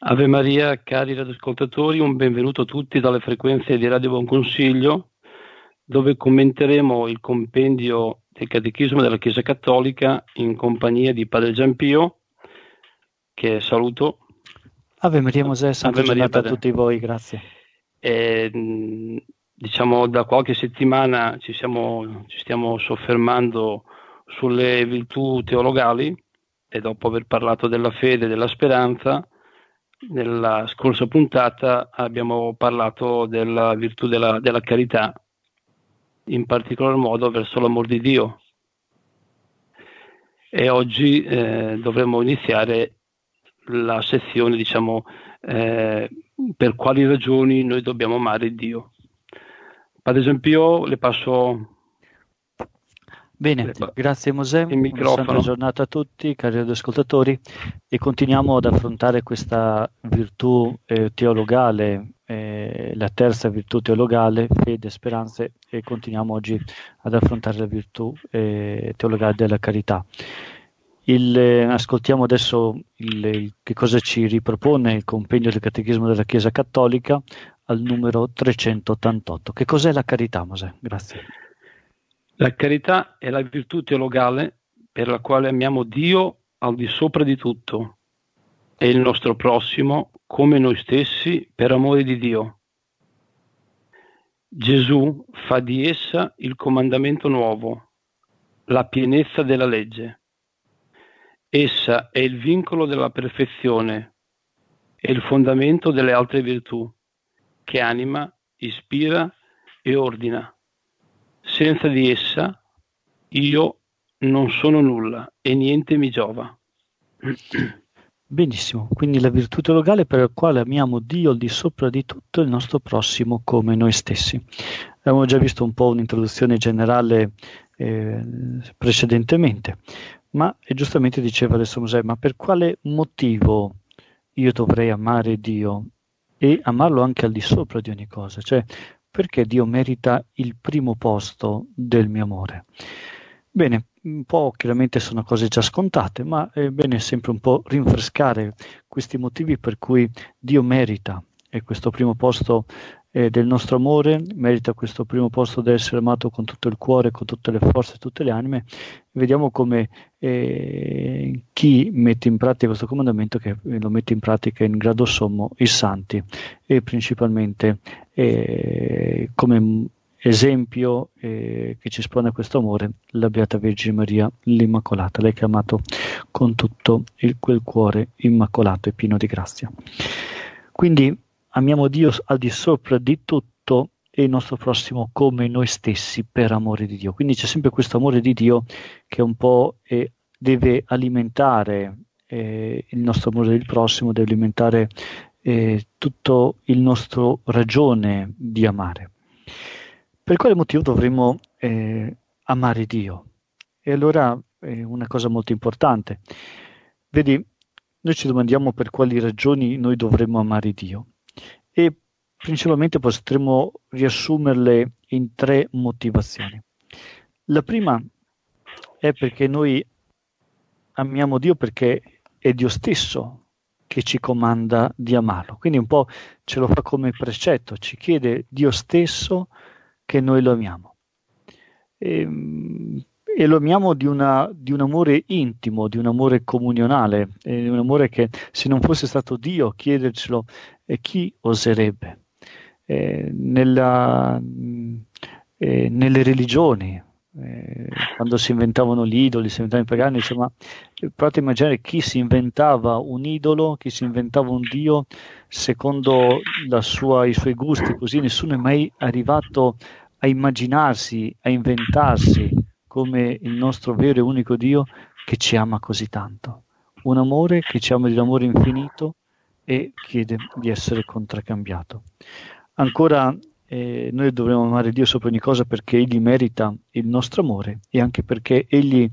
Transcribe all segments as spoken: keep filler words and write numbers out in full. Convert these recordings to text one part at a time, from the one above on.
Ave Maria, cari radioascoltatori, un benvenuto a tutti dalle frequenze di Radio Buon Consiglio, dove commenteremo il compendio del Catechismo della Chiesa Cattolica in compagnia di Padre Giampio, che saluto. Ave Maria Mosè, santa Ave Maria, giornata a Padre. tutti voi, grazie. E, diciamo, da qualche settimana ci, siamo, ci stiamo soffermando sulle virtù teologali e dopo aver parlato della fede e della speranza, nella scorsa puntata abbiamo parlato della virtù della, della carità, in particolar modo verso l'amor di Dio. E oggi eh, dovremo iniziare la sezione, diciamo, eh, per quali ragioni noi dobbiamo amare Dio. Padre Giampio, le passo... Bene, grazie Mosè, una santa giornata a tutti, cari ascoltatori, e continuiamo ad affrontare questa virtù eh, teologale, eh, la terza virtù teologale, fede e speranze, e continuiamo oggi ad affrontare la virtù eh, teologale della carità. Il, eh, ascoltiamo adesso il, il, che cosa ci ripropone il compendio del Catechismo della Chiesa Cattolica al numero trecentottantotto. Che cos'è la carità, Mosè? Grazie. La carità è la virtù teologale per la quale amiamo Dio al di sopra di tutto e il nostro prossimo come noi stessi per amore di Dio. Gesù fa di essa il comandamento nuovo, la pienezza della legge. Essa è il vincolo della perfezione e il fondamento delle altre virtù, che anima, ispira e ordina. Senza di essa io non sono nulla e niente mi giova. Benissimo, quindi la virtù teologale per la quale amiamo Dio al di sopra di tutto e il nostro prossimo come noi stessi. Abbiamo già visto un po' un'introduzione generale eh, precedentemente, ma e giustamente diceva adesso Mosè, ma per quale motivo io dovrei amare Dio e amarlo anche al di sopra di ogni cosa? Cioè, perché Dio merita il primo posto del mio amore? Bene, un po' chiaramente sono cose già scontate, ma è bene sempre un po' rinfrescare questi motivi per cui Dio merita e questo primo posto eh, del nostro amore, merita questo primo posto di essere amato con tutto il cuore, con tutte le forze, tutte le anime. Vediamo come eh, chi mette in pratica questo comandamento, che lo mette in pratica in grado sommo i santi, e principalmente eh, come esempio eh, che ci espone questo amore la Beata Vergine Maria l'Immacolata, lei che ha amato con tutto il, quel cuore immacolato e pieno di grazia. Quindi amiamo Dio al di sopra di tutto e il nostro prossimo come noi stessi per amore di Dio. Quindi c'è sempre questo amore di Dio che un po' eh, deve alimentare eh, il nostro amore del prossimo, deve alimentare eh, tutto il nostro ragione di amare. Per quale motivo dovremmo eh, amare Dio? E allora è eh, una cosa molto importante. Vedi, noi ci domandiamo per quali ragioni noi dovremmo amare Dio e principalmente potremmo riassumerle in tre motivazioni. La prima è perché noi amiamo Dio perché è Dio stesso che ci comanda di amarlo. Quindi un po' ce lo fa come precetto, ci chiede Dio stesso che noi lo amiamo. E, e lo amiamo di, una, di un amore intimo, di un amore comunionale, di un amore che se non fosse stato Dio chiedercelo, eh, chi oserebbe? Eh, nella, eh, nelle religioni, eh, quando si inventavano gli idoli, si inventavano i pagani, insomma, provate a immaginare chi si inventava un idolo, chi si inventava un Dio secondo la sua, i suoi gusti, così nessuno è mai arrivato a immaginarsi, a inventarsi come il nostro vero e unico Dio che ci ama così tanto. Un amore che ci ama di un amore infinito e chiede di essere contraccambiato. Ancora eh, noi dovremmo amare Dio sopra ogni cosa perché Egli merita il nostro amore e anche perché Egli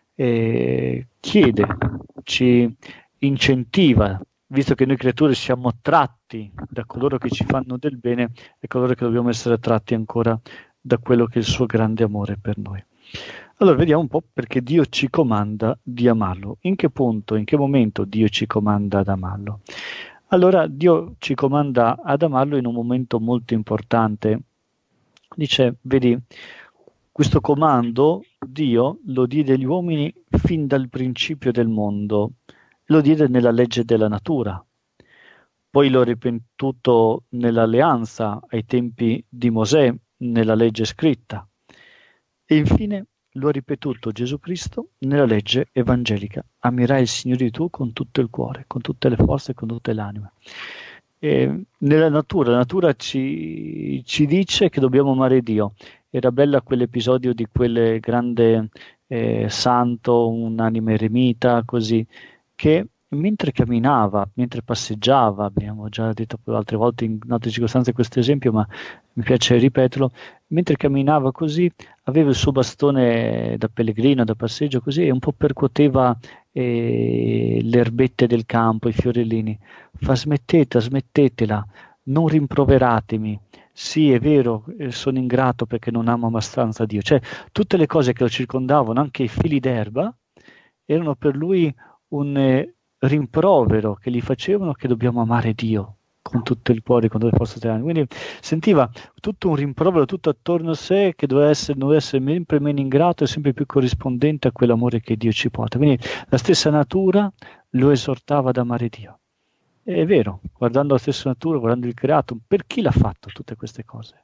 eh, chiede, ci incentiva, visto che noi creature siamo attratti da coloro che ci fanno del bene e coloro che dobbiamo essere attratti ancora da quello che è il suo grande amore per noi. Allora vediamo un po' perché Dio ci comanda di amarlo. In che punto, in che momento Dio ci comanda ad amarlo? Allora Dio ci comanda ad amarlo in un momento molto importante. Dice, vedi, questo comando Dio lo diede agli uomini fin dal principio del mondo, lo diede nella legge della natura, poi l'ho ripetuto nell'alleanza ai tempi di Mosè, nella legge scritta, e infine lo ha ripetuto Gesù Cristo nella legge evangelica. Amerai il Signore tuo con tutto il cuore, con tutte le forze e con tutte le anime. E nella natura, la natura ci, ci dice che dobbiamo amare Dio. Era bella quell'episodio di quel grande eh, santo, un'anima eremita, così, che mentre camminava, mentre passeggiava, abbiamo già detto altre volte in altre circostanze questo esempio, ma mi piace ripeterlo, mentre camminava così, aveva il suo bastone da pellegrino, da passeggio così, e un po' percuoteva eh, le erbette del campo, i fiorellini. Fa smettete, smettetela, non rimproveratemi. Sì, è vero, sono ingrato perché non amo abbastanza Dio. Cioè, tutte le cose che lo circondavano, anche i fili d'erba, erano per lui un eh, rimprovero che gli facevano che dobbiamo amare Dio con tutto il cuore, con tutte le forze delle anime. Quindi sentiva tutto un rimprovero tutto attorno a sé che doveva essere, doveva essere sempre meno ingrato e sempre più corrispondente a quell'amore che Dio ci porta. Quindi la stessa natura lo esortava ad amare Dio. È vero, guardando la stessa natura, guardando il creato, per chi l'ha fatto tutte queste cose?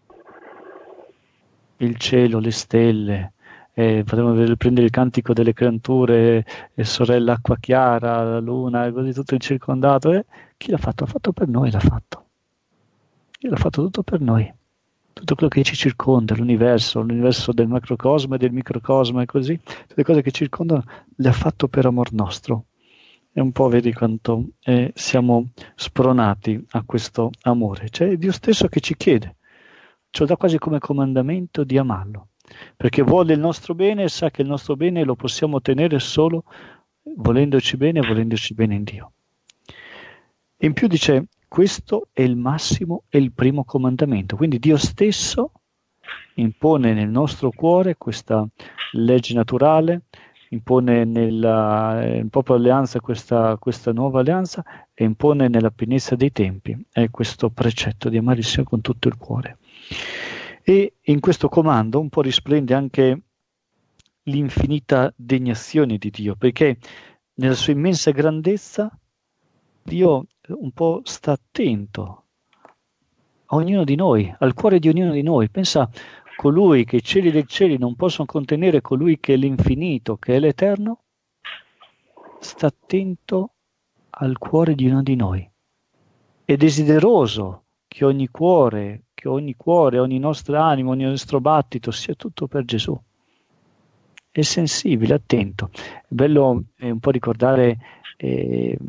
Il cielo, le stelle, eh, potremmo prendere il cantico delle creature, eh, sorella acqua chiara, la luna, così tutto il circondato. Eh? Chi l'ha fatto? L'ha fatto per noi, l'ha fatto. L'ha fatto tutto per noi. Tutto quello che ci circonda, l'universo, l'universo del macrocosmo e del microcosmo e così, tutte le cose che circondano, le ha fatto per amor nostro. E un po' vedi quanto eh, siamo spronati a questo amore. C'è Dio stesso che ci chiede, ce lo dà quasi come comandamento di amarlo, perché vuole il nostro bene e sa che il nostro bene lo possiamo ottenere solo volendoci bene e volendoci bene in Dio. In più dice, questo è il massimo e il primo comandamento, quindi Dio stesso impone nel nostro cuore questa legge naturale, impone nella eh, propria alleanza questa, questa nuova alleanza e impone nella pienezza dei tempi è questo precetto di amare il Signore con tutto il cuore. E in questo comando un po' risplende anche l'infinita degnazione di Dio, perché nella sua immensa grandezza Dio un po' sta attento a ognuno di noi, al cuore di ognuno di noi. Pensa, colui che i cieli dei cieli non possono contenere, colui che è l'infinito, che è l'eterno, sta attento al cuore di ognuno di noi. È desideroso che ogni cuore, che ogni cuore, ogni nostra anima, ogni nostro battito sia tutto per Gesù. È sensibile, attento. È bello eh, un po' ricordare eh,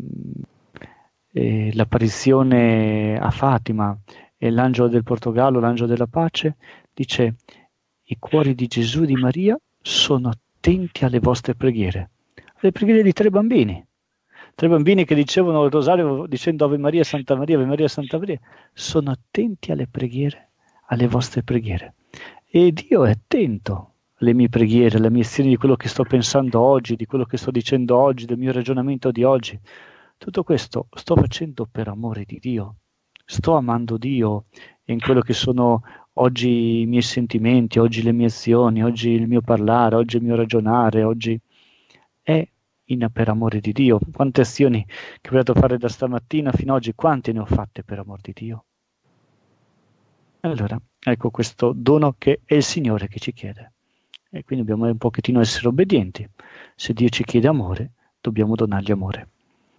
eh, l'apparizione a Fatima e l'angelo del Portogallo, l'angelo della pace, dice: i cuori di Gesù e di Maria sono attenti alle vostre preghiere. Alle preghiere di tre bambini. Tre bambini che dicevano il rosario dicendo Ave Maria, Santa Maria, Ave Maria, Santa Maria. Sono attenti alle preghiere, alle vostre preghiere. E Dio è attento alle mie preghiere, alle mie azioni, di quello che sto pensando oggi, di quello che sto dicendo oggi, del mio ragionamento di oggi. Tutto questo sto facendo per amore di Dio. Sto amando Dio in quello che sono oggi i miei sentimenti, oggi le mie azioni, oggi il mio parlare, oggi il mio ragionare, oggi è in, per amore di Dio. Quante azioni che ho provato a fare da stamattina fino ad oggi, quante ne ho fatte per amor di Dio? Allora, ecco questo dono che è il Signore che ci chiede. E quindi dobbiamo un pochettino essere obbedienti. Se Dio ci chiede amore, dobbiamo donargli amore.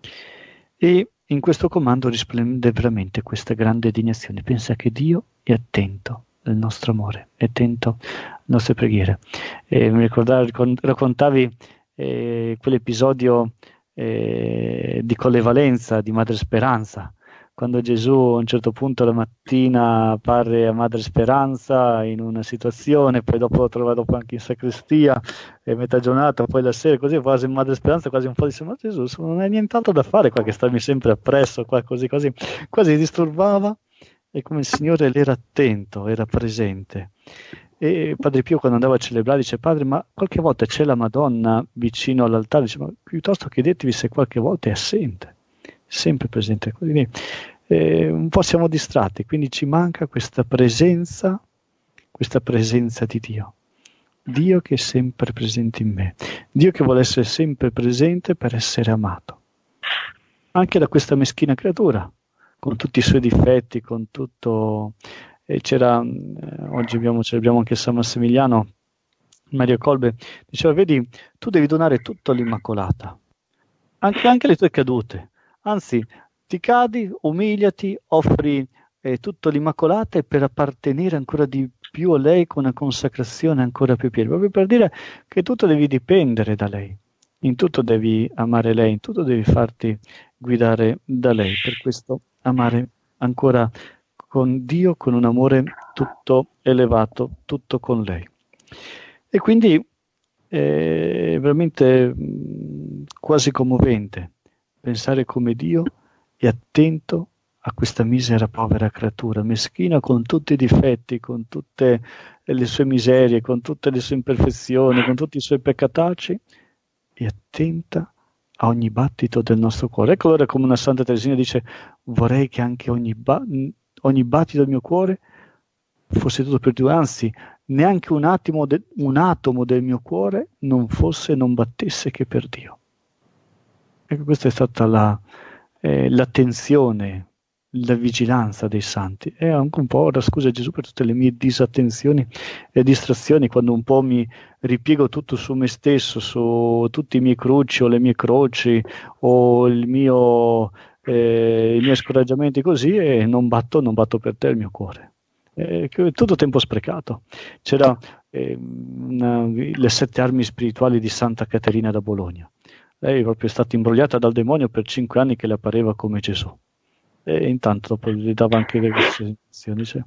E in questo comando risplende veramente questa grande degnazione. Pensa che Dio è attento al nostro amore, è attento alle nostre preghiere. E mi ricordavi, raccontavi eh, quell'episodio eh, di collevalenza di Madre Speranza, quando Gesù a un certo punto la mattina appare a Madre Speranza in una situazione, poi dopo lo trova dopo anche in sacrestia, e metà giornata, poi la sera, così quasi in Madre Speranza, quasi un po' dice: ma Gesù, non hai nient'altro da fare qua che starmi sempre appresso, qua così così, quasi disturbava, e come il Signore era attento, era presente. E Padre Pio, quando andava a celebrare, dice: padre, ma qualche volta c'è la Madonna vicino all'altare? Dice: ma piuttosto chiedetevi se qualche volta è assente. sempre presente. Quindi, eh, un po' siamo distratti, quindi ci manca questa presenza, questa presenza di Dio. Dio che è sempre presente in me, Dio che vuole essere sempre presente per essere amato, anche da questa meschina creatura, con tutti i suoi difetti, con tutto. E c'era, eh, oggi abbiamo, celebriamo anche San Massimiliano, Mario Colbe diceva: vedi, tu devi donare tutto all'Immacolata, anche, anche le tue cadute, anzi ti cadi, umiliati, offri eh, tutto all'Immacolata, e per appartenere ancora di più a lei con una consacrazione ancora più piena, proprio per dire che tutto devi dipendere da lei, in tutto devi amare lei, in tutto devi farti guidare da lei, per questo amare ancora con Dio, con un amore tutto elevato, tutto con lei. E quindi è veramente mh, quasi commovente pensare come Dio è attento a questa misera povera creatura, meschina, con tutti i difetti, con tutte le sue miserie, con tutte le sue imperfezioni, con tutti i suoi peccatacci, è attenta a ogni battito del nostro cuore. Ecco allora come una Santa Teresina dice: vorrei che anche ogni, ba- ogni battito del mio cuore fosse tutto per Dio, anzi neanche un attimo, de- un atomo del mio cuore non fosse, non battesse che per Dio. Ecco, questa è stata la, eh, l'attenzione, la vigilanza dei santi. E anche un po', ora scusa Gesù per tutte le mie disattenzioni e distrazioni, quando un po' mi ripiego tutto su me stesso, su tutti i miei cruci o le mie croci o il mio, eh, i miei scoraggiamenti così, e non batto, non batto per te il mio cuore. Eh, tutto tempo sprecato. C'era eh, una, le sette armi spirituali di Santa Caterina da Bologna. Lei è proprio stata imbrogliata dal demonio per cinque anni che le appariva come Gesù. E intanto dopo gli dava anche le sensazioni. Dice,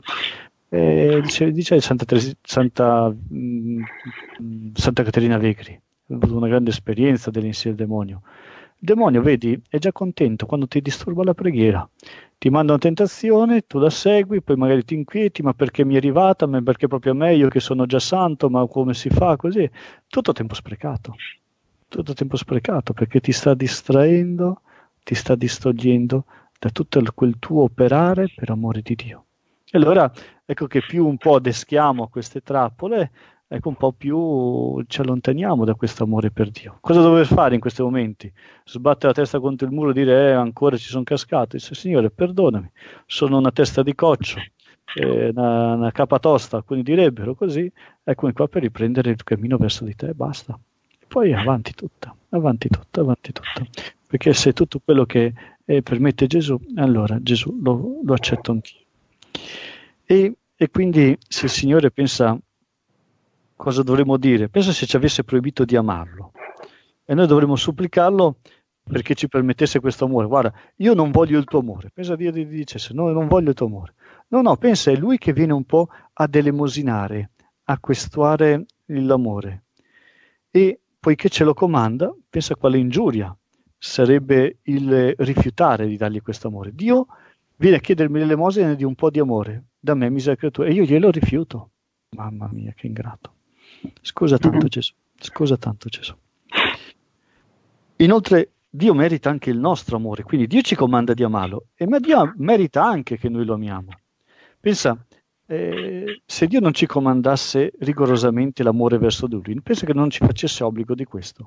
e dice, dice Santa, Teresi, Santa, mh, Santa Caterina Vegri, ha avuto una grande esperienza dell'insieme del demonio. Il demonio, vedi, è già contento quando ti disturba la preghiera. Ti manda una tentazione, tu la segui, poi magari ti inquieti: ma perché mi è arrivata, ma perché proprio a me, io che sono già santo, ma come si fa così? Tutto tempo sprecato. Tutto tempo sprecato, perché ti sta distraendo, ti sta distogliendo da tutto quel tuo operare per amore di Dio. E allora ecco che più un po' adeschiamo a queste trappole, ecco un po' più ci allontaniamo da questo amore per Dio. Cosa dover fare in questi momenti? Sbattere la testa contro il muro e dire eh, ancora ci sono cascato? Dice: Signore, perdonami, sono una testa di coccio, eh, una, una capa tosta, alcuni direbbero così, eccomi qua per riprendere il cammino verso di te e basta. Poi avanti tutta, avanti tutta, avanti tutta. Perché se tutto quello che eh, permette Gesù, allora Gesù lo, lo accetto anch'io. E, e quindi se il Signore pensa, cosa dovremmo dire? Pensa se ci avesse proibito di amarlo. E noi dovremmo supplicarlo perché ci permettesse questo amore. Guarda, io non voglio il tuo amore. Pensa a Dio gli dicesse: no, non voglio il tuo amore. No, no, pensa, è Lui che viene un po' ad elemosinare, a questuare l'amore. E poiché ce lo comanda, pensa quale ingiuria sarebbe il rifiutare di dargli questo amore. Dio viene a chiedermi l'elemosina di un po' di amore da me, misera creatura, e io glielo rifiuto. Mamma mia, che ingrato. Scusa tanto Gesù, scusa tanto Gesù. Inoltre Dio merita anche il nostro amore, quindi Dio ci comanda di amarlo, e ma Dio merita anche che noi lo amiamo. Pensa, eh, se Dio non ci comandasse rigorosamente l'amore verso di Lui, pensa che non ci facesse obbligo di questo.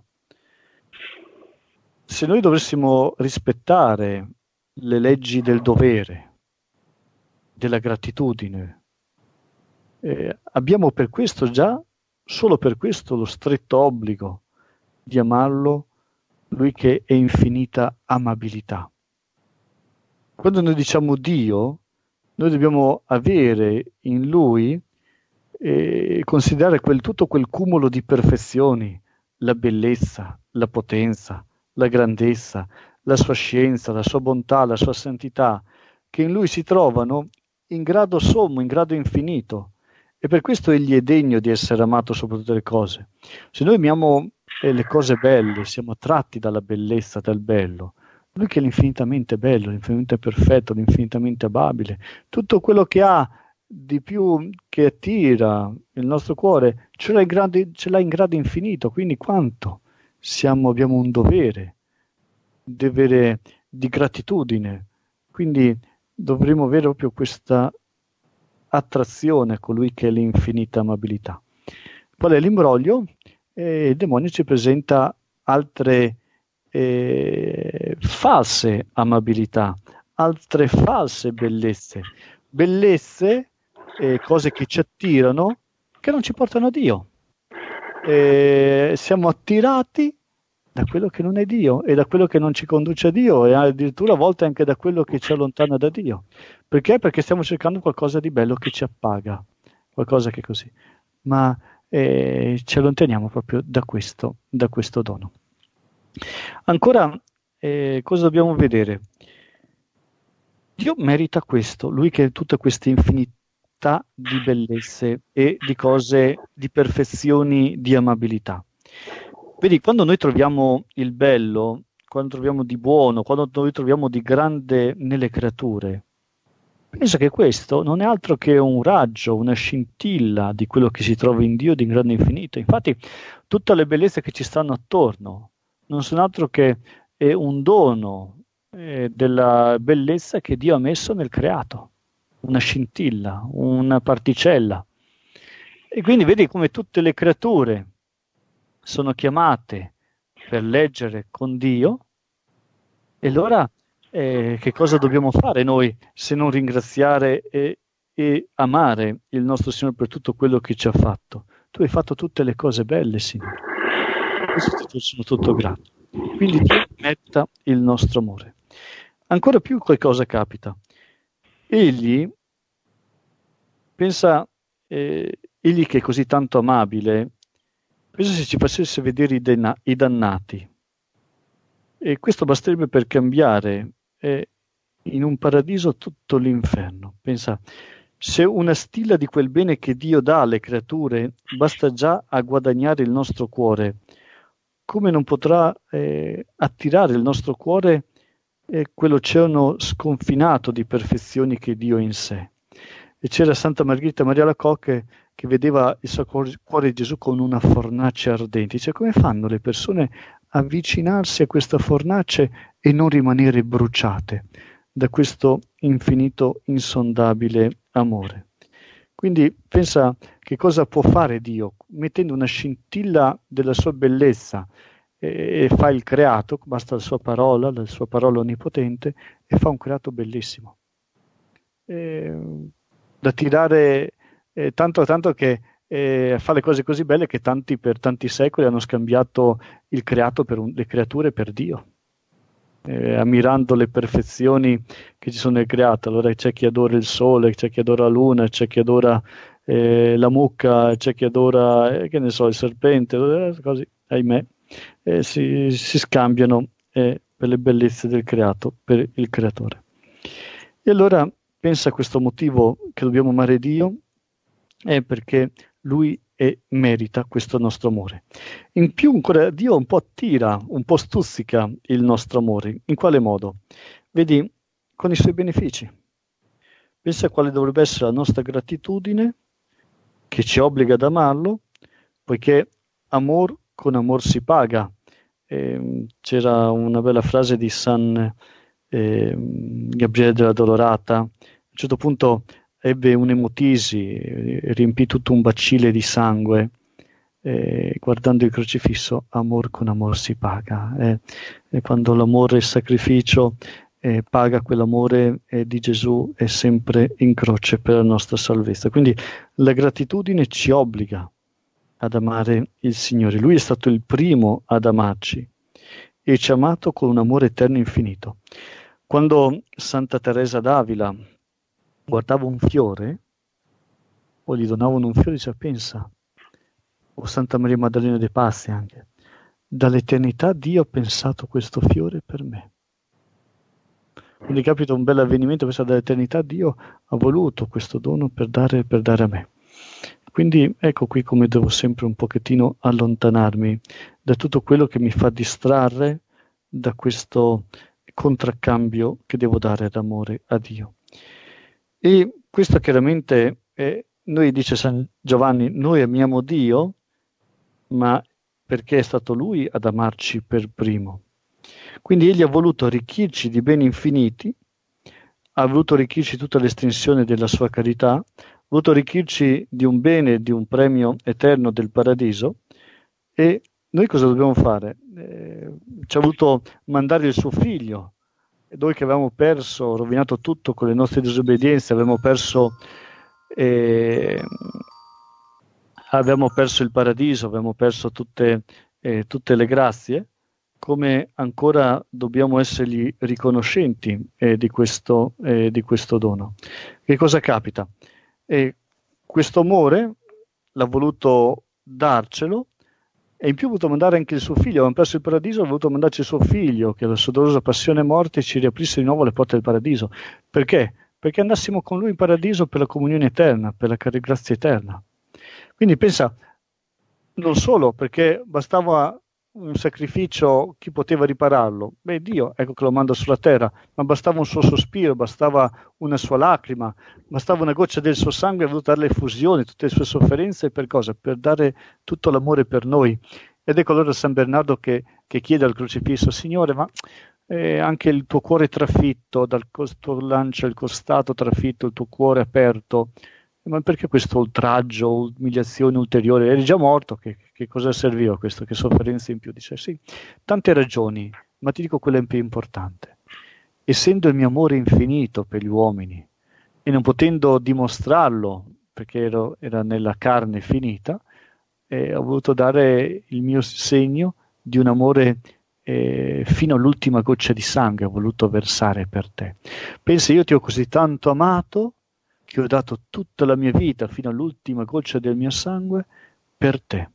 Se noi dovessimo rispettare le leggi del dovere, della gratitudine, eh, abbiamo per questo già, solo per questo, lo stretto obbligo di amarlo, Lui che è infinita amabilità. Quando noi diciamo Dio, noi dobbiamo avere in Lui e considerare quel, tutto quel cumulo di perfezioni, la bellezza, la potenza, la grandezza, la sua scienza, la sua bontà, la sua santità, che in Lui si trovano in grado sommo, in grado infinito. E per questo Egli è degno di essere amato sopra tutte le cose. Se noi amiamo eh, le cose belle, siamo attratti dalla bellezza, dal bello, Lui che è l'infinitamente bello, l'infinitamente perfetto, l'infinitamente amabile, tutto quello che ha di più che attira il nostro cuore, ce l'ha in grado, ce l'ha in grado infinito, quindi quanto siamo, abbiamo un dovere di avere, di gratitudine. Quindi dovremo avere proprio questa attrazione a colui che è l'infinita amabilità. Qual è l'imbroglio? Eh, il demonio ci presenta altre eh, false amabilità, altre false bellezze, bellezze, eh, cose che ci attirano, che non ci portano a Dio. Eh, siamo attirati da quello che non è Dio e da quello che non ci conduce a Dio e addirittura a volte anche da quello che ci allontana da Dio. Perché? Perché stiamo cercando qualcosa di bello che ci appaga, qualcosa che è così. Ma eh, ci allontaniamo proprio da questo, da questo dono. Ancora, eh, cosa dobbiamo vedere? Dio merita questo, lui che ha tutta questa infinità di bellezze e di cose, di perfezioni, di amabilità. Vedi, quando noi troviamo il bello, quando troviamo di buono, quando noi troviamo di grande nelle creature, penso che questo non è altro che un raggio, una scintilla di quello che si trova in Dio di grande infinito. Infatti, tutte le bellezze che ci stanno attorno non sono altro che eh, un dono eh, della bellezza che Dio ha messo nel creato, una scintilla, una particella. E quindi vedi come tutte le creature sono chiamate per leggere con Dio, e allora eh, che cosa dobbiamo fare noi se non ringraziare e, e amare il nostro Signore per tutto quello che ci ha fatto? Tu hai fatto tutte le cose belle, Signore. Questo ti sono tutto grato. Quindi Dio merita il nostro amore. Ancora più qualcosa capita. Egli pensa, eh, egli che è così tanto amabile, pensa se ci facesse vedere i, dena- i dannati. E questo basterebbe per cambiare eh, in un paradiso tutto l'inferno. Pensa, se una stilla di quel bene che Dio dà alle creature basta già a guadagnare il nostro cuore, come non potrà eh, attirare il nostro cuore eh, quell'oceano sconfinato di perfezioni che Dio ha in sé? E c'era Santa Margherita Maria Alacoque che vedeva il suo cuore di Gesù con una fornace ardente. Dice, come fanno le persone a avvicinarsi a questa fornace e non rimanere bruciate da questo infinito, insondabile amore? Quindi pensa che cosa può fare Dio, mettendo una scintilla della sua bellezza e, e fa il creato, basta la sua parola, la sua parola onnipotente, e fa un creato bellissimo. E, da tirare eh, tanto tanto che eh, fa le cose così belle che tanti per tanti secoli hanno scambiato il creato per un, le creature per Dio, eh, ammirando le perfezioni che ci sono nel creato. Allora c'è chi adora il sole, c'è chi adora la luna, c'è chi adora eh, la mucca, c'è chi adora eh, che ne so, il serpente, eh, così, ahimè, eh, si, si scambiano eh, per le bellezze del creato, per il creatore. E allora pensa a questo motivo che dobbiamo amare Dio, è perché Lui è, merita questo nostro amore. In più ancora Dio un po' attira, un po' stuzzica il nostro amore. In quale modo? Vedi, con i suoi benefici. Pensa a quale dovrebbe essere la nostra gratitudine, che ci obbliga ad amarlo, poiché amor con amor si paga. Eh, c'era una bella frase di San eh, Gabriele della Dolorata. A un certo punto ebbe un'emotisi, riempì tutto un bacile di sangue, eh, guardando il crocifisso, amor con amor si paga. Eh, e quando l'amore è sacrificio, eh, paga quell'amore eh, di Gesù, è sempre in croce per la nostra salvezza. Quindi la gratitudine ci obbliga ad amare il Signore. Lui è stato il primo ad amarci e ci ha amato con un amore eterno e infinito. Quando Santa Teresa d'Avila guardava un fiore o gli donavano un fiore, diceva, pensa, o Santa Maria Maddalena de Pazzi anche, dall'eternità Dio ha pensato questo fiore per me. Quindi capita un bel avvenimento, pensa, dall'eternità Dio ha voluto questo dono per dare, per dare a me. Quindi ecco qui come devo sempre un pochettino allontanarmi da tutto quello che mi fa distrarre da questo contraccambio che devo dare d'amore a Dio. E questo chiaramente, è, noi dice San Giovanni, noi amiamo Dio, ma perché è stato Lui ad amarci per primo. Quindi egli ha voluto arricchirci di beni infiniti, ha voluto arricchirci tutta l'estensione della sua carità, ha voluto arricchirci di un bene, di un premio eterno del paradiso, e noi cosa dobbiamo fare? Eh, ci ha voluto mandare il suo figlio, e noi che avevamo perso, rovinato tutto con le nostre disobbedienze, avevamo perso, eh, avevamo perso il paradiso, avevamo perso tutte, eh, tutte le grazie, come ancora dobbiamo essergli riconoscenti eh, di, questo, eh, di questo dono. Che cosa capita? E questo amore l'ha voluto darcelo, e in più ha voluto mandare anche il suo figlio. Avevamo perso il paradiso, ha voluto mandarci il suo figlio, che alla sua dolorosa passione e morte ci riaprisse di nuovo le porte del paradiso. Perché? Perché andassimo con lui in paradiso per la comunione eterna, per la grazia eterna. Quindi pensa, non solo perché bastava un sacrificio, chi poteva ripararlo? Beh, Dio, ecco che lo manda sulla terra, ma bastava un suo sospiro, bastava una sua lacrima, bastava una goccia del suo sangue, ha voluto dare l'effusione, tutte le sue sofferenze, per cosa? Per dare tutto l'amore per noi. Ed ecco allora San Bernardo che, che chiede al crocifisso: Signore, ma eh, anche il tuo cuore trafitto, dal tuo lancia il costato trafitto, il tuo cuore aperto, ma perché questo oltraggio, umiliazione ulteriore? Eri già morto, che, che cosa serviva questo? Che sofferenze in più? Dice sì, tante ragioni, ma ti dico quella più importante. Essendo il mio amore infinito per gli uomini e non potendo dimostrarlo perché ero, era nella carne finita, eh, ho voluto dare il mio segno di un amore eh, fino all'ultima goccia di sangue, ho voluto versare per te. Pensa, io ti ho così tanto amato che ho dato tutta la mia vita fino all'ultima goccia del mio sangue per te.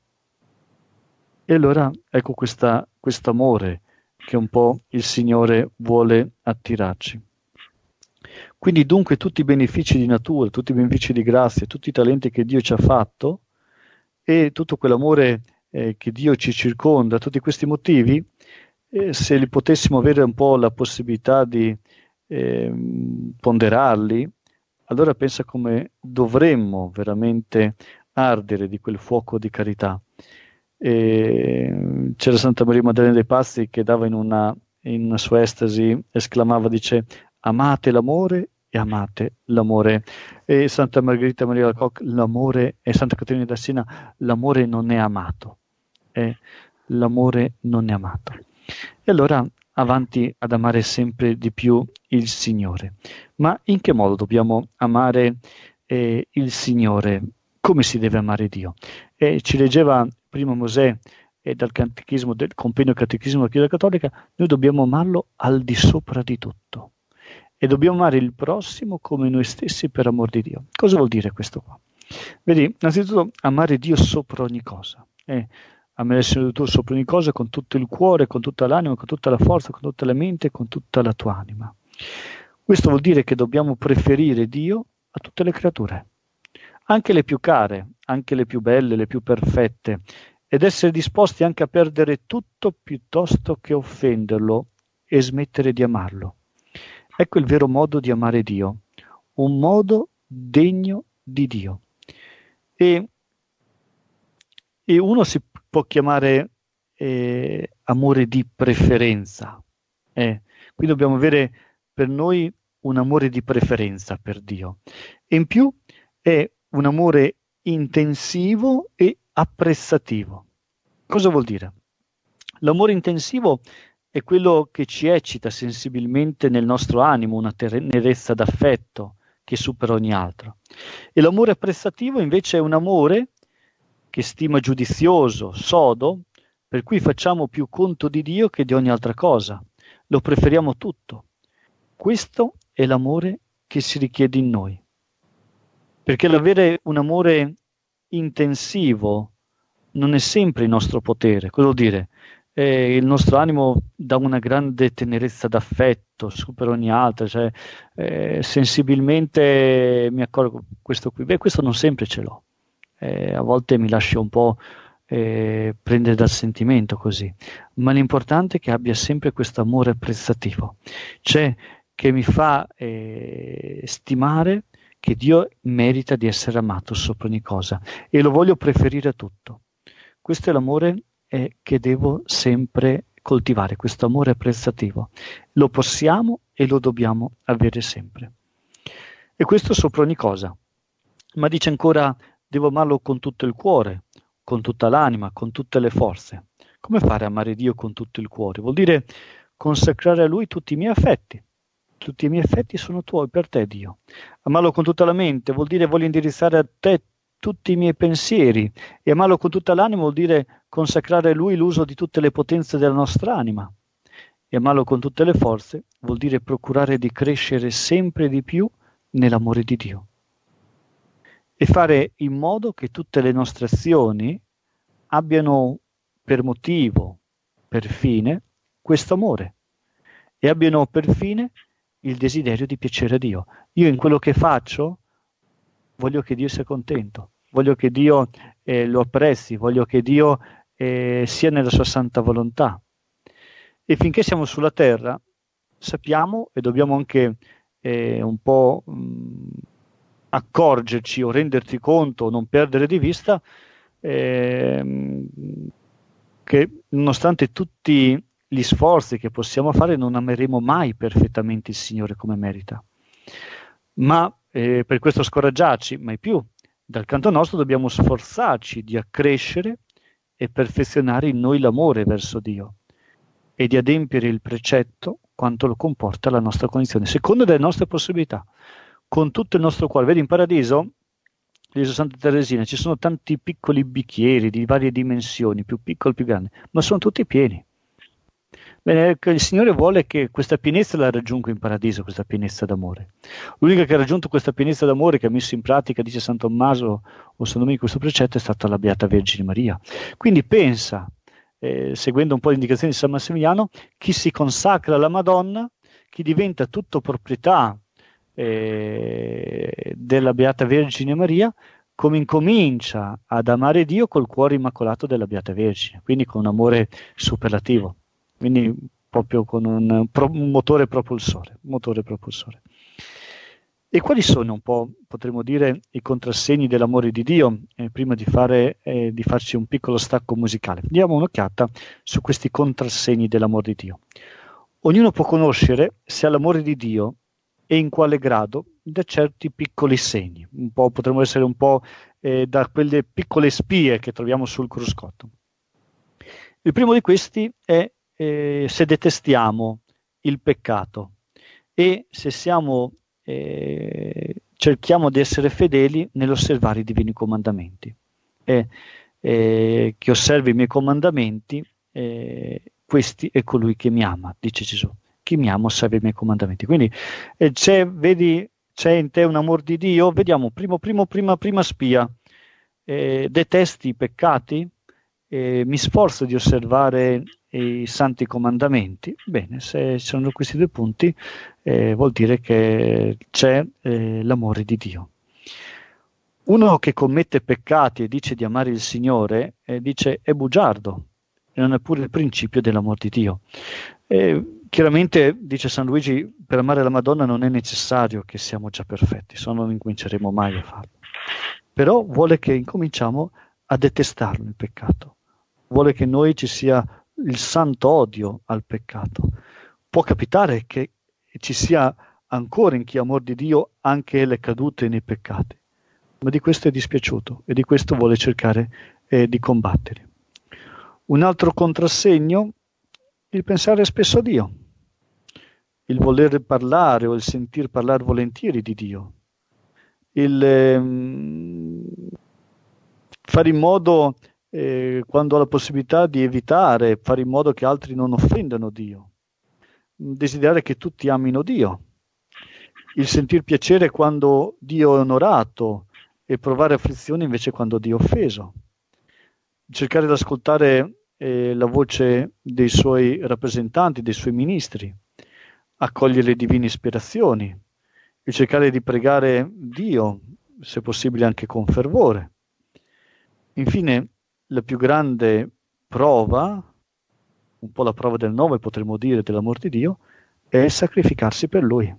E allora ecco questa, questo amore che un po' il Signore vuole attirarci. Quindi dunque tutti i benefici di natura, tutti i benefici di grazia, tutti i talenti che Dio ci ha fatto e tutto quell'amore eh, che Dio ci circonda, tutti questi motivi, eh, se li potessimo avere un po' la possibilità di eh, ponderarli, allora pensa come dovremmo veramente ardere di quel fuoco di carità. E c'era Santa Maria Maddalena dei Pazzi che dava in una, in una sua estasi, esclamava, dice: amate l'amore e amate l'amore. E Santa Margherita Maria Alacoque, l'amore, e Santa Caterina da Siena, l'amore non è amato. Eh, l'amore non è amato. E allora avanti ad amare sempre di più il Signore. Ma in che modo dobbiamo amare eh, il Signore? Come si deve amare Dio? E ci leggeva prima Mosè e dal catechismo, del compendio catechismo della Chiesa Cattolica, noi dobbiamo amarlo al di sopra di tutto. E dobbiamo amare il prossimo come noi stessi per amor di Dio. Cosa vuol dire questo qua? Vedi, innanzitutto amare Dio sopra ogni cosa. Eh, amare il Signore tuo sopra ogni cosa con tutto il cuore, con tutta l'anima, con tutta la forza, con tutta la mente, con tutta la tua anima. Questo vuol dire che dobbiamo preferire Dio a tutte le creature, anche le più care, anche le più belle, le più perfette, ed essere disposti anche a perdere tutto piuttosto che offenderlo e smettere di amarlo. Ecco il vero modo di amare Dio, un modo degno di Dio. E, e uno si può chiamare eh, amore di preferenza. Eh. Qui dobbiamo avere per noi un amore di preferenza per Dio. E in più è un amore intensivo e apprezzativo. Cosa vuol dire? L'amore intensivo è quello che ci eccita sensibilmente nel nostro animo, una tenerezza d'affetto che supera ogni altro. E l'amore apprezzativo invece è un amore che stima giudizioso, sodo, per cui facciamo più conto di Dio che di ogni altra cosa. Lo preferiamo tutto. Questo è l'amore che si richiede in noi. Perché l'avere un amore intensivo non è sempre il nostro potere. Cosa vuol dire? Eh, il nostro animo dà una grande tenerezza d'affetto, supera ogni altra, cioè eh, sensibilmente mi accorgo questo qui. Beh, questo non sempre ce l'ho. Eh, a volte mi lascio un po' eh, prendere dal sentimento così. Ma l'importante è che abbia sempre questo amore apprezzativo, cioè che mi fa eh, stimare che Dio merita di essere amato sopra ogni cosa e lo voglio preferire a tutto. Questo è l'amore eh, che devo sempre coltivare questo amore prestativo. Lo possiamo e lo dobbiamo avere sempre. E questo sopra ogni cosa. Ma dice ancora, devo amarlo con tutto il cuore, con tutta l'anima, con tutte le forze. Come fare a amare Dio con tutto il cuore? Vuol dire consacrare a Lui tutti i miei affetti. Tutti i miei affetti sono tuoi, per te, Dio. Amarlo con tutta la mente vuol dire voglio indirizzare a te tutti i miei pensieri. E amarlo con tutta l'anima vuol dire consacrare a Lui l'uso di tutte le potenze della nostra anima. E amarlo con tutte le forze vuol dire procurare di crescere sempre di più nell'amore di Dio. E fare in modo che tutte le nostre azioni abbiano per motivo, per fine, questo amore. E abbiano per fine il desiderio di piacere a Dio. Io in quello che faccio voglio che Dio sia contento, voglio che Dio eh, lo apprezzi, voglio che Dio eh, sia nella sua santa volontà. E finché siamo sulla terra sappiamo e dobbiamo anche eh, un po' mh, accorgerci o renderti conto o non perdere di vista eh, che nonostante tutti gli sforzi che possiamo fare non ameremo mai perfettamente il Signore come merita. Ma eh, per questo scoraggiarci, mai più. Dal canto nostro dobbiamo sforzarci di accrescere e perfezionare in noi l'amore verso Dio e di adempiere il precetto quanto lo comporta la nostra condizione, secondo le nostre possibilità, con tutto il nostro cuore. Vedi, in paradiso, dice Santa Teresina, ci sono tanti piccoli bicchieri di varie dimensioni, più piccoli, più grandi, ma sono tutti pieni. Bene, il Signore vuole che questa pienezza la raggiunga in paradiso, questa pienezza d'amore. L'unica che ha raggiunto questa pienezza d'amore, che ha messo in pratica, dice San Tommaso o San Domenico, questo precetto, è stata la Beata Vergine Maria. Quindi pensa, eh, seguendo un po' le indicazioni di San Massimiliano, chi si consacra alla Madonna, chi diventa tutto proprietà eh, della Beata Vergine Maria, come incomincia ad amare Dio col cuore immacolato della Beata Vergine, quindi con un amore superlativo. Quindi proprio con un, un motore propulsore, motore propulsore. E quali sono un po', potremmo dire, i contrassegni dell'amore di Dio, eh, prima di, fare, eh, di farci un piccolo stacco musicale? Diamo un'occhiata su questi contrassegni dell'amore di Dio. Ognuno può conoscere se ha l'amore di Dio e in quale grado da certi piccoli segni. Un po', potremmo essere un po' eh, da quelle piccole spie che troviamo sul cruscotto. Il primo di questi è Eh, se detestiamo il peccato e se siamo eh, cerchiamo di essere fedeli nell'osservare i divini comandamenti. E eh, chi osserva i miei comandamenti, eh, questi è colui che mi ama, dice Gesù. Chi mi ama osserva i miei comandamenti. Quindi eh, c'è, vedi, c'è in te un amor di Dio. Vediamo, primo, primo, prima, prima spia. Eh, detesti i peccati? Eh, mi sforzo di osservare i santi comandamenti. Bene, se ci sono questi due punti eh, vuol dire che c'è eh, l'amore di Dio. Uno che commette peccati e dice di amare il Signore eh, dice è bugiardo e non è pure il principio dell'amore di Dio. Eh, chiaramente, dice San Luigi, per amare la Madonna non è necessario che siamo già perfetti, se no non incominceremo mai a farlo. Però vuole che incominciamo a detestarlo il peccato. Vuole che noi ci sia il santo odio al peccato. Può capitare che ci sia ancora in chi ha amor di Dio anche le cadute nei peccati, ma di questo è dispiaciuto e di questo vuole cercare eh, di combattere. Un altro contrassegno, il pensare spesso a Dio, il voler parlare o il sentir parlare volentieri di Dio, il ehm, fare in modo Eh, quando ha la possibilità di evitare, fare in modo che altri non offendano Dio, desiderare che tutti amino Dio, il sentir piacere quando Dio è onorato e provare afflizione invece quando Dio è offeso, cercare di ascoltare eh, la voce dei suoi rappresentanti, dei suoi ministri, accogliere le divine ispirazioni e cercare di pregare Dio, se possibile anche con fervore. Infine, la più grande prova, un po' la prova del nove potremmo dire dell'amor di Dio, è sacrificarsi per Lui.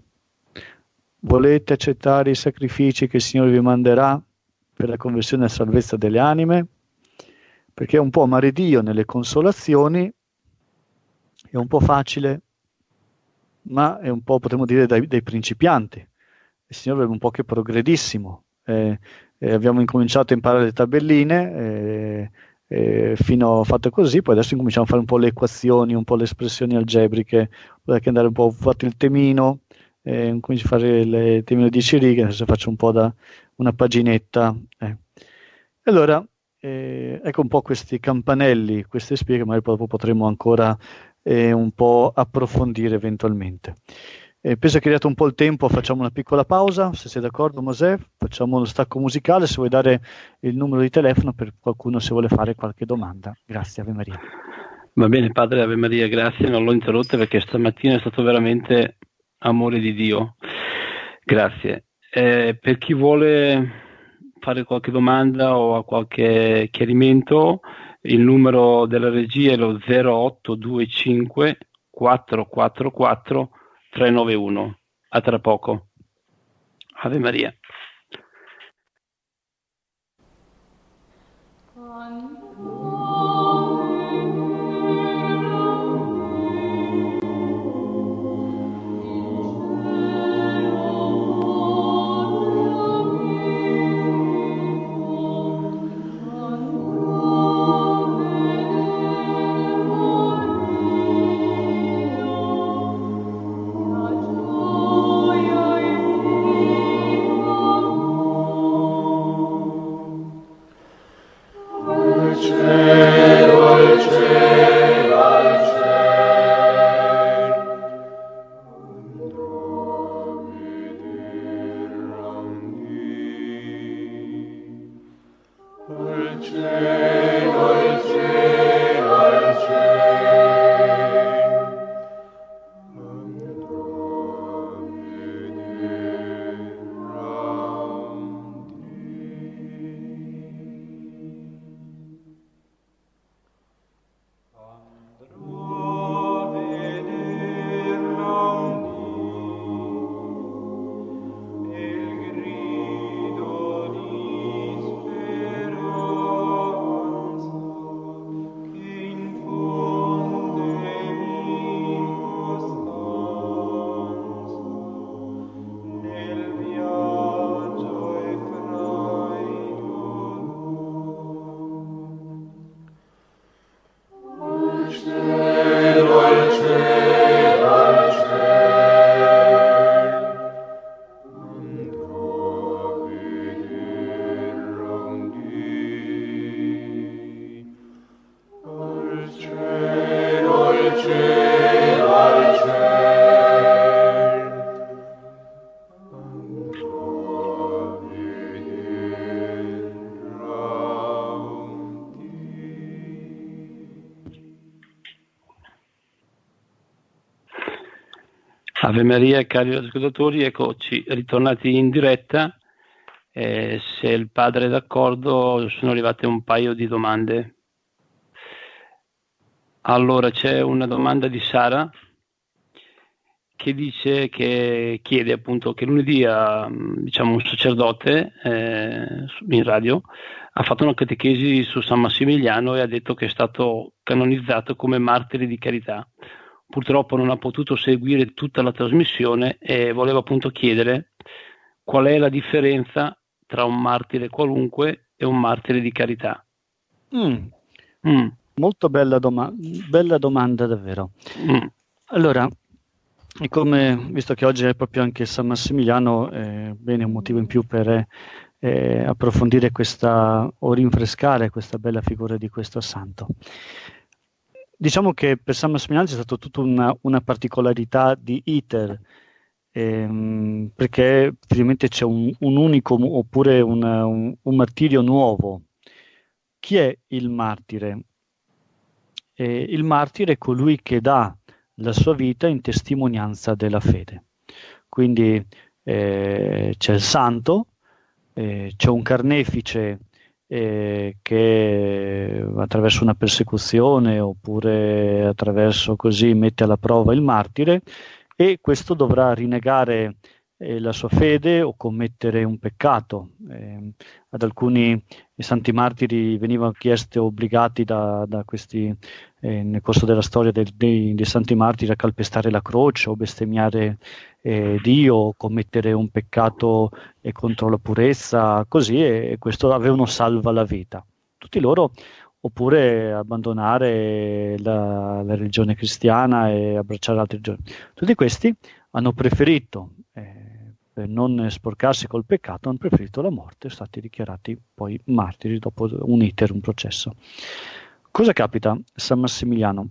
Volete accettare i sacrifici che il Signore vi manderà per la conversione e la salvezza delle anime? Perché un po' amare Dio nelle consolazioni è un po' facile, ma è un po', potremmo dire, dai, dai principianti. Il Signore è un po' che progredissimo. Eh, eh, abbiamo incominciato a imparare le tabelline, eh, eh, fino a fatte così, poi adesso incominciamo a fare un po' le equazioni, un po' le espressioni algebriche, poi anche andare un po', ho fatto il temino, eh, comincio a fare le- il temino di dieci righe, adesso faccio un po' da una paginetta. eh. Allora, eh, ecco un po' questi campanelli, queste spie che magari dopo potremo ancora eh, un po' approfondire eventualmente. Eh, penso che è arrivato un po' il tempo, facciamo una piccola pausa, se sei d'accordo Mosè, facciamo uno stacco musicale, se vuoi dare il numero di telefono per qualcuno se vuole fare qualche domanda. Grazie, Ave Maria. Va bene, Padre, Ave Maria, grazie, non l'ho interrotta perché stamattina è stato veramente amore di Dio. Grazie. Eh, per chi vuole fare qualche domanda o ha qualche chiarimento, il numero della regia è lo zero otto due cinque quattro quattro quattro tre nove uno. A tra poco. Ave Maria. Ave Maria, cari ascoltatori, eccoci ritornati in diretta. Eh, se il padre è d'accordo, sono arrivate un paio di domande. Allora, c'è una domanda di Sara che dice che chiede appunto che lunedì a, diciamo, un sacerdote eh, in radio ha fatto una catechesi su San Massimiliano e ha detto che è stato canonizzato come martire di carità. Purtroppo non ha potuto seguire tutta la trasmissione e volevo appunto chiedere qual è la differenza tra un martire qualunque e un martire di carità. Mm. Mm. Molto bella, doma- bella domanda davvero. Mm. Allora, come visto che oggi è proprio anche San Massimiliano, eh, bene, un motivo in più per eh, approfondire questa o rinfrescare questa bella figura di questo santo. Diciamo che per San Massimiliano c'è stata tutta una, una particolarità di iter, ehm, perché finalmente c'è un, un unico oppure una, un, un martirio nuovo. Chi è il martire? Eh, il martire è colui che dà la sua vita in testimonianza della fede. Quindi eh, c'è il santo, eh, c'è un carnefice eh, che attraverso una persecuzione oppure attraverso così mette alla prova il martire, e questo dovrà rinnegare eh, la sua fede o commettere un peccato. Eh, ad alcuni santi martiri venivano chieste obbligati da, da questi, eh, nel corso della storia del, dei, dei santi martiri, a calpestare la croce o bestemmiare eh, Dio, o commettere un peccato eh, contro la purezza, così, e, e questo avevano salva la vita. Tutti loro, oppure abbandonare la, la religione cristiana e abbracciare altre religioni. Tutti questi hanno preferito, eh, per non sporcarsi col peccato, hanno preferito la morte, sono stati dichiarati poi martiri dopo un iter, un processo. Cosa capita a San Massimiliano?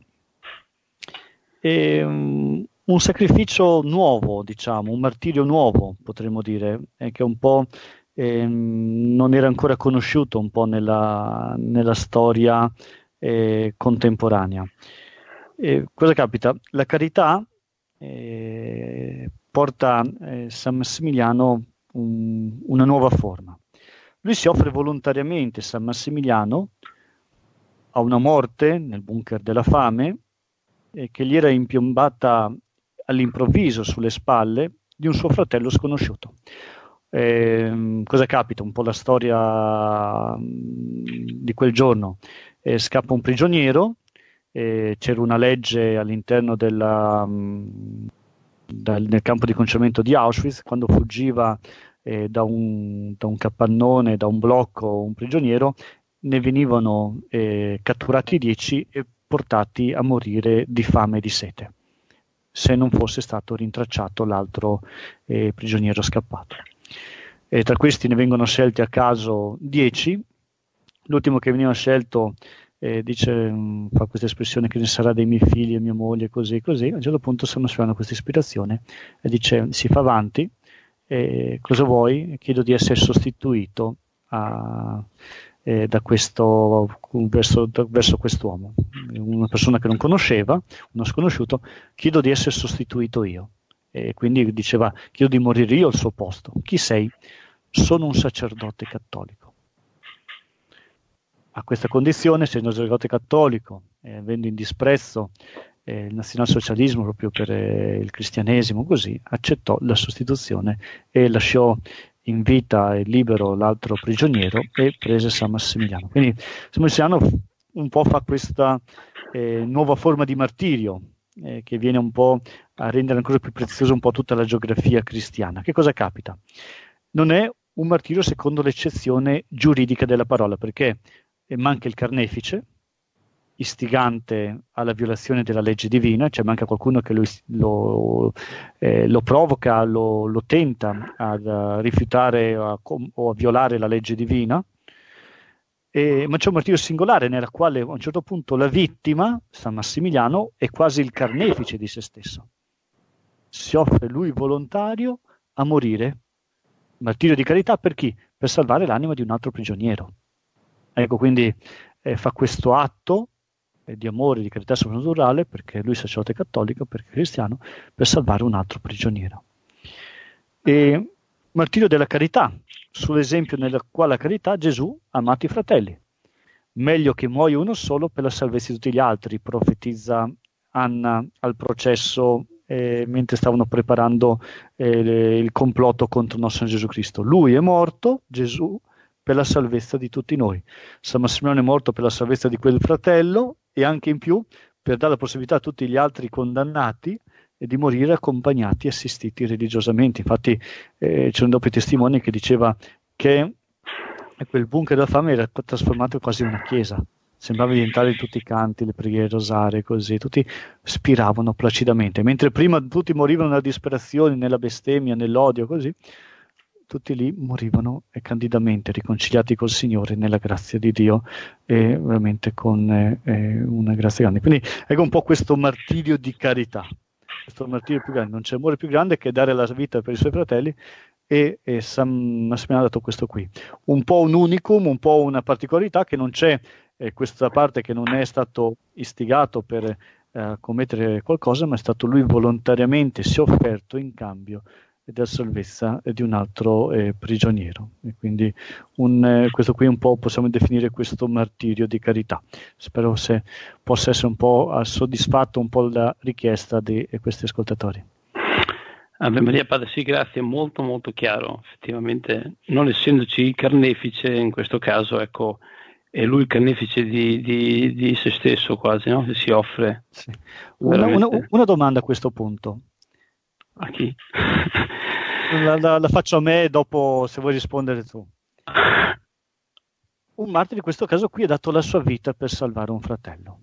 E, um, un sacrificio nuovo, diciamo, un martirio nuovo, potremmo dire, eh, che un po' eh, non era ancora conosciuto un po' nella, nella storia eh, contemporanea. E cosa capita? La carità eh, porta eh, San Massimiliano un, una nuova forma. Lui si offre volontariamente, San Massimiliano, a una morte nel bunker della fame eh, che gli era impiombata all'improvviso sulle spalle di un suo fratello sconosciuto. Eh, cosa capita? Un po' la storia di quel giorno. Eh, scappa un prigioniero, eh, c'era una legge all'interno della, dal, nel campo di concentramento di Auschwitz, quando fuggiva eh, da, un, da un capannone, da un blocco, un prigioniero, ne venivano eh, catturati dieci e portati a morire di fame e di sete, se non fosse stato rintracciato l'altro eh, prigioniero scappato. E tra questi ne vengono scelti a caso dieci. L'ultimo che veniva scelto eh, dice, mh, fa questa espressione, che ne sarà dei miei figli e mia moglie, così e così. A un certo punto San Massimiliano questa ispirazione e dice, si fa avanti, eh, cosa vuoi? Chiedo di essere sostituito a, eh, da questo, verso, da, verso quest'uomo, una persona che non conosceva, uno sconosciuto, chiedo di essere sostituito io. E quindi diceva, chiedo di morire io al suo posto. Chi sei? Sono un sacerdote cattolico. A questa condizione, essendo un sacerdote cattolico, eh, avendo in disprezzo eh, il nazionalsocialismo proprio per eh, il cristianesimo, così, accettò la sostituzione e lasciò in vita e libero l'altro prigioniero e prese San Massimiliano. Quindi San Massimiliano un po' fa questa eh, nuova forma di martirio, eh, che viene un po' a rendere ancora più preziosa un po' tutta la geografia cristiana. Che cosa capita? Non è un martirio secondo l'accezione giuridica della parola, perché manca il carnefice, istigante alla violazione della legge divina, cioè manca qualcuno che lo, lo, eh, lo provoca, lo, lo tenta a rifiutare a, o a violare la legge divina, e, ma c'è un martirio singolare nella quale a un certo punto la vittima, San Massimiliano, è quasi il carnefice di se stesso. Si offre lui volontario a morire, martirio di carità per chi? Per salvare l'anima di un altro prigioniero. Ecco, quindi eh, fa questo atto eh, di amore, di carità soprannaturale, perché lui è sacerdote cattolico, perché è cristiano, per salvare un altro prigioniero. E martirio della carità, sull'esempio nella quale la carità Gesù ha amato i fratelli. Meglio che muoia uno solo per la salvezza di tutti gli altri, profetizza Anna al processo eh, mentre stavano preparando eh, il complotto contro il nostro Gesù Cristo. Lui è morto, Gesù, per la salvezza di tutti noi. San Massimiliano è morto per la salvezza di quel fratello e anche in più per dare la possibilità a tutti gli altri condannati di morire accompagnati e assistiti religiosamente. Infatti eh, c'erano dopo i testimoni che diceva che quel bunker della fame era trasformato quasi in una chiesa, sembrava diventare tutti i canti, le preghiere, il rosario, così, tutti spiravano placidamente, mentre prima tutti morivano nella disperazione, nella bestemmia, nell'odio, così, tutti lì morivano e candidamente riconciliati col Signore nella grazia di Dio e veramente con eh, una grazia grande. Quindi ecco un po' questo martirio di carità, questo martirio più grande, non c'è amore più grande che dare la vita per i suoi fratelli, e, e San Massimiliano ha dato questo qui. Un po' un unicum, un po' una particolarità, che non c'è eh, questa parte che non è stato istigato per eh, commettere qualcosa, ma è stato lui volontariamente, si è offerto in cambio della salvezza di un altro eh, prigioniero. E quindi un, eh, questo qui un po' possiamo definire questo martirio di carità. Spero se possa essere un po' soddisfatto un po' la richiesta di eh, questi ascoltatori. Ave Maria, Padre, sì, grazie, molto molto chiaro, effettivamente, non essendoci il carnefice in questo caso, ecco, è lui il carnefice di, di, di se stesso quasi, no? Che si offre Sì. Una, una- veramente una domanda a questo punto. a chi? La, la- la faccio a me dopo se vuoi rispondere tu. Un martire in questo caso qui ha dato la sua vita per salvare un fratello.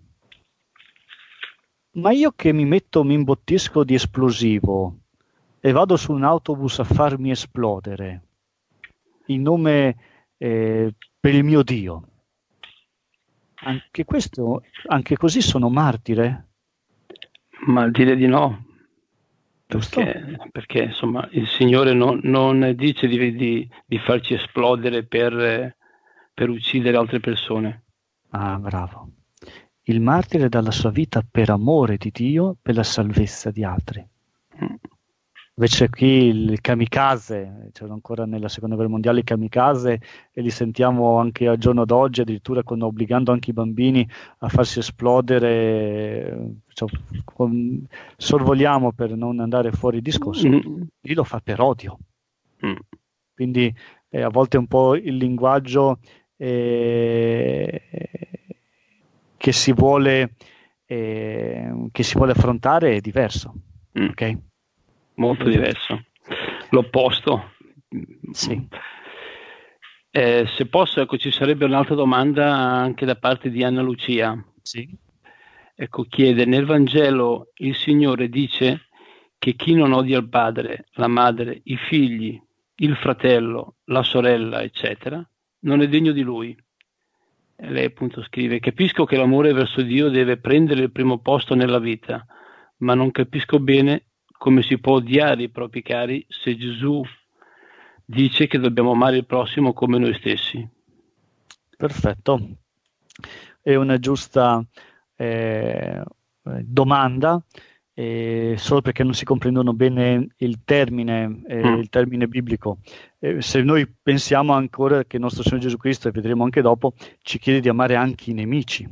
Ma io che mi metto, mi imbottisco di esplosivo e vado su un autobus a farmi esplodere in nome eh, per il mio Dio, anche questo, anche così sono martire, Ma direi di no, giusto? perché, perché insomma il Signore non, non dice di, di- di farci esplodere per, per uccidere altre persone. Ah, bravo. Il martire dà la sua vita per amore di Dio, per la salvezza di altri. Mm. Invece qui il kamikaze, c'erano ancora nella seconda guerra mondiale i kamikaze e li sentiamo anche al giorno d'oggi, addirittura con, obbligando anche i bambini a farsi esplodere, cioè, con- sorvoliamo per non andare fuori discorso, Mm. lì lo fa per odio. Mm. Quindi eh, a volte un po' il linguaggio eh, che si vuole, eh, che si vuole affrontare è diverso, Mm. ok? Molto Quindi, diverso, l'opposto. sì, Eh, se posso, ecco, ci sarebbe un'altra domanda anche da parte di Anna Lucia. sì. Ecco, chiede, nel Vangelo il Signore dice che chi non odia il padre, la madre, i figli, il fratello, la sorella, eccetera, non è degno di lui. E lei appunto scrive, capisco che l'amore verso Dio deve prendere il primo posto nella vita, ma non capisco bene come si può odiare i propri cari se Gesù dice che dobbiamo amare il prossimo come noi stessi. Perfetto. È una giusta eh, domanda, eh, solo perché non si comprendono bene il termine, eh, Mm. il termine biblico. Eh, se noi pensiamo ancora che il nostro Signore Gesù Cristo, e vedremo anche dopo, ci chiede di amare anche i nemici.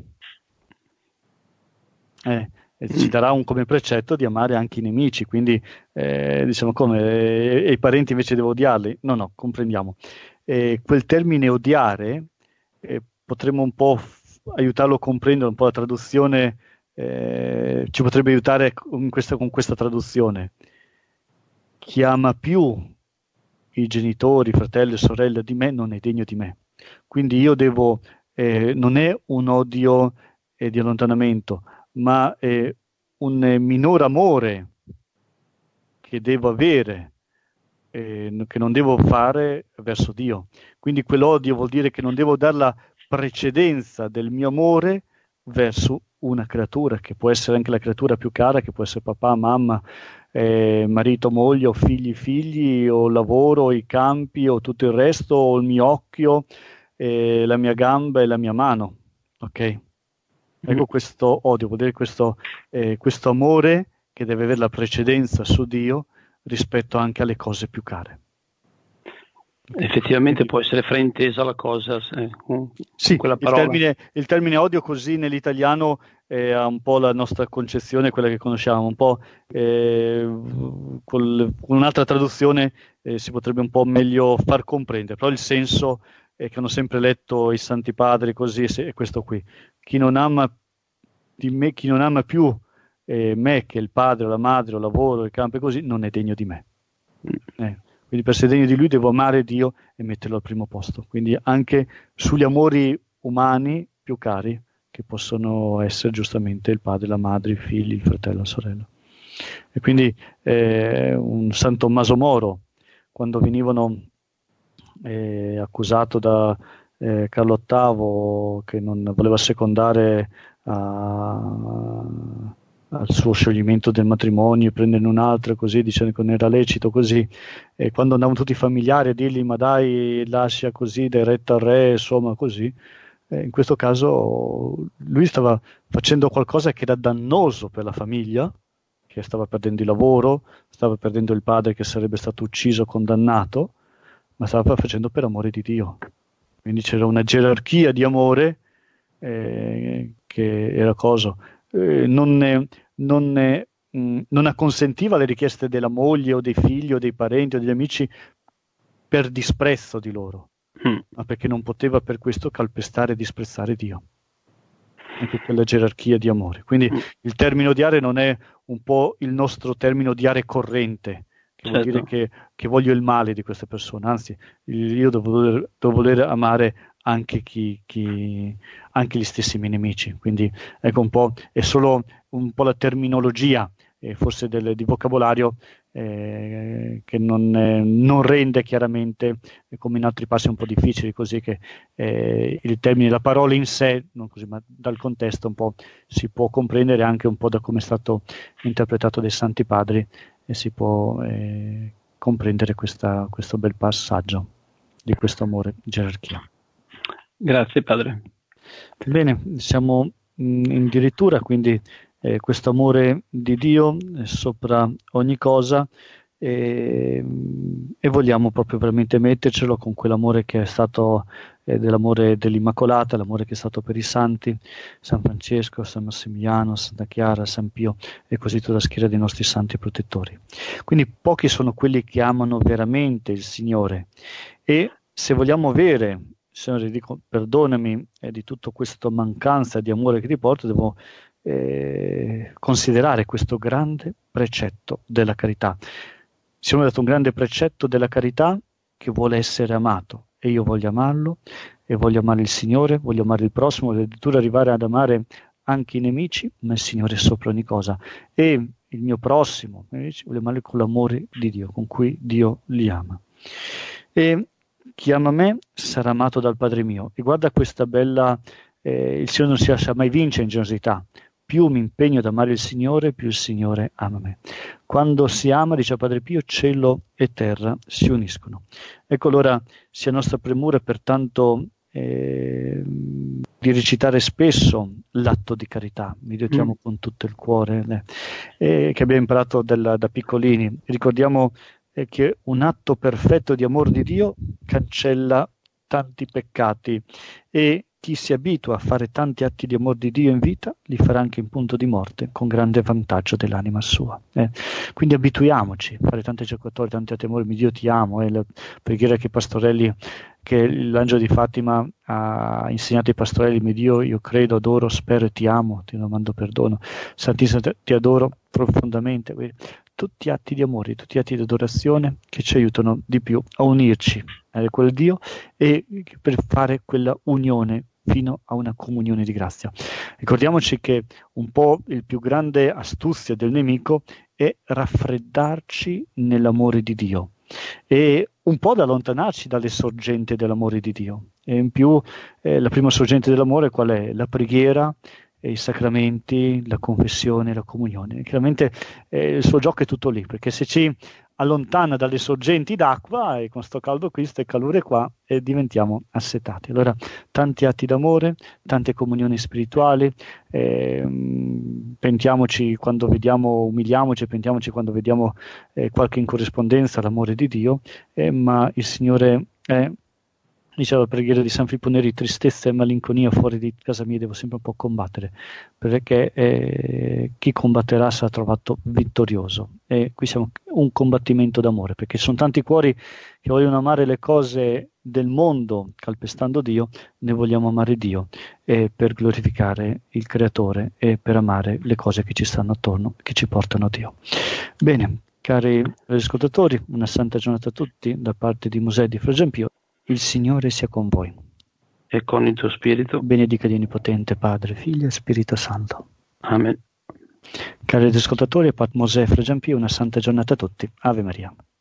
Eh, e ci Mm. darà un come precetto di amare anche i nemici, quindi eh, diciamo come, e, e i parenti invece devo odiarli? No, no, comprendiamo. Eh, quel termine odiare eh, potremmo un po' f- aiutarlo a comprendere, un po' la traduzione eh, ci potrebbe aiutare con questa, con questa traduzione. Chi ama più i genitori, fratelli e sorelle di me non è degno di me. Quindi io devo, eh, non è un odio eh, di allontanamento, ma è un eh, minor amore che devo avere, eh, che non devo fare verso Dio. Quindi quell'odio vuol dire che non devo dare la precedenza del mio amore verso una creatura, che può essere anche la creatura più cara, che può essere papà, mamma, eh, marito, moglie, o figli, figli, o lavoro, o i campi, o tutto il resto, o il mio occhio, eh, la mia gamba e la mia mano. Ok? Mm. Ecco questo odio, vuol dire questo, eh, questo amore che deve avere la precedenza su Dio rispetto anche alle cose più care. Okay? Effettivamente Quindi, può essere fraintesa la cosa se- con, con sì, quella il parola. termine, il termine odio così nell'italiano eh, ha un po' la nostra concezione, quella che conosciamo, un po' eh, col- con un'altra traduzione eh, si potrebbe un po' meglio far comprendere, però il senso eh, che hanno sempre letto i Santi Padri così è questo qui. Chi non ama di me, chi non ama più eh, me che il padre o la madre o il lavoro, il campo e così, non è degno di me. Eh, quindi per essere degno di lui devo amare Dio e metterlo al primo posto. Quindi anche sugli amori umani più cari, che possono essere giustamente il padre, la madre, i figli, il fratello, la sorella. E quindi eh, un San Tommaso Moro, quando venivano eh, accusato da eh, Carlo ottavo che non voleva secondare a, al suo scioglimento del matrimonio, prenderne un altro così, dicendo che non era lecito così, e quando andavano tutti i familiari a dirgli ma dai lascia così, dai retta al re, insomma così, eh, in questo caso lui stava facendo qualcosa che era dannoso per la famiglia, che stava perdendo il lavoro, stava perdendo il padre che sarebbe stato ucciso, condannato, ma stava facendo per amore di Dio. Quindi c'era una gerarchia di amore eh, che era cosa. Eh, non, ne, non ne, mh, non acconsentiva alle richieste della moglie o dei figli o dei parenti o degli amici per disprezzo di loro, mm. ma perché non poteva per questo calpestare e disprezzare Dio. Anche quella gerarchia di amore. Quindi mm. il termine odiare non è un po' il nostro termine odiare corrente, che certo. vuol dire che, che voglio il male di queste persone, anzi io devo voler, devo voler amare anche chi, chi anche gli stessi miei nemici. Quindi ecco un po', è solo un po' la terminologia, eh, forse del, di vocabolario, eh, che non, eh, non rende chiaramente, eh, come in altri passi un po' difficili, così che eh, il termine, la parola in sé, non così, ma dal contesto un po' si può comprendere anche un po' da come è stato interpretato dai Santi Padri, e si può eh, comprendere questa, questo bel passaggio di questo amore gerarchia. Grazie Padre. Bene, siamo in dirittura, quindi eh, questo amore di Dio è sopra ogni cosa, e, e vogliamo proprio veramente mettercelo con quell'amore che è stato, eh, dell'amore dell'Immacolata, l'amore che è stato per i santi, San Francesco, San Massimiliano, Santa Chiara, San Pio e così tutta la schiera dei nostri santi protettori. Quindi pochi sono quelli che amano veramente il Signore, e se vogliamo avere, Signore, dico, perdonami eh, di tutta questa mancanza di amore che ti porto, devo eh, considerare questo grande precetto della carità. Siamo dato un grande precetto della carità che vuole essere amato, e io voglio amarlo, e voglio amare il Signore, voglio amare il prossimo, voglio addirittura arrivare ad amare anche i nemici, ma il Signore è sopra ogni cosa, e il mio prossimo, voglio amarlo con l'amore di Dio, con cui Dio li ama. E chi ama me sarà amato dal Padre mio. E guarda questa bella, eh, il Signore non si lascia mai vincere in generosità. Più mi impegno ad amare il Signore, più il Signore ama me. Quando si ama, dice Padre Pio, cielo e terra si uniscono. Ecco allora sia nostra premura pertanto eh, di recitare spesso l'atto di carità. Mi Dio ti amo mm. con tutto il cuore, eh, che abbiamo imparato della, da piccolini. Ricordiamo è che un atto perfetto di amore di Dio cancella tanti peccati, e chi si abitua a fare tanti atti di amore di Dio in vita li farà anche in punto di morte con grande vantaggio dell'anima sua. Eh. Quindi abituiamoci a fare tanti circuitori, tanti atti di amore, mi Dio ti amo, è eh, la preghiera che i pastorelli, che l'angelo di Fatima ha insegnato ai pastorelli: mi Dio, io credo, adoro, spero e ti amo, ti domando perdono, Santissimo, ti adoro profondamente. Tutti atti di amore, tutti atti di adorazione che ci aiutano di più a unirci a quel Dio, e per fare quella unione fino a una comunione di grazia. Ricordiamoci che un po' il più grande astuzia del nemico è raffreddarci nell'amore di Dio, e un po' da allontanarci dalle sorgenti dell'amore di Dio. E in più eh, la prima sorgente dell'amore qual è? La preghiera, i sacramenti, la confessione, la comunione. Chiaramente eh, il suo gioco è tutto lì, perché se ci allontana dalle sorgenti d'acqua, e con sto caldo qui, ste calore qua, e diventiamo assetati. Allora tanti atti d'amore, tante comunioni spirituali, eh, pentiamoci quando vediamo, umiliamoci, pentiamoci quando vediamo eh, qualche incorrispondenza all'amore di Dio, eh, ma il Signore è, diceva la preghiera di San Filippo Neri, tristezza e malinconia fuori di casa mia devo sempre un po' combattere, perché eh, chi combatterà sarà trovato vittorioso. E qui siamo un combattimento d'amore, perché sono tanti cuori che vogliono amare le cose del mondo calpestando Dio, ne vogliamo amare Dio, e per glorificare il Creatore e per amare le cose che ci stanno attorno, che ci portano a Dio. Bene, cari ascoltatori, una santa giornata a tutti da parte di Mosè di Fra Gian Pio. Il Signore sia con voi. E con il tuo spirito. Benedica Dio Onnipotente, Padre, Figlio e Spirito Santo. Amen. Cari ascoltatori, Pat Mosè Fra Gian Pio, una santa giornata a tutti. Ave Maria.